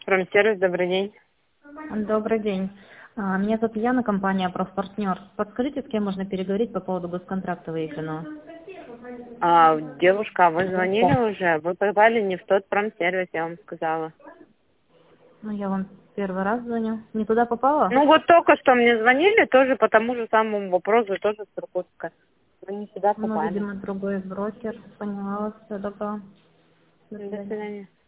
Промсервис, добрый день. Добрый день. Меня зовут Яна, компания «Профпартнер». Подскажите, с кем можно переговорить по поводу госконтракта выигранного? Девушка, вы звонили уже? Вы попали не в тот промсервис, я вам сказала. Ну, я вам первый раз звоню. Не туда попала? Ну вот только что мне звонили, тоже по тому же самому вопросу, тоже с Иркутска. Вы не сюда Ну, попали. видимо, другой брокер. Поняла вас. Все, добро. До До свидания. свидания.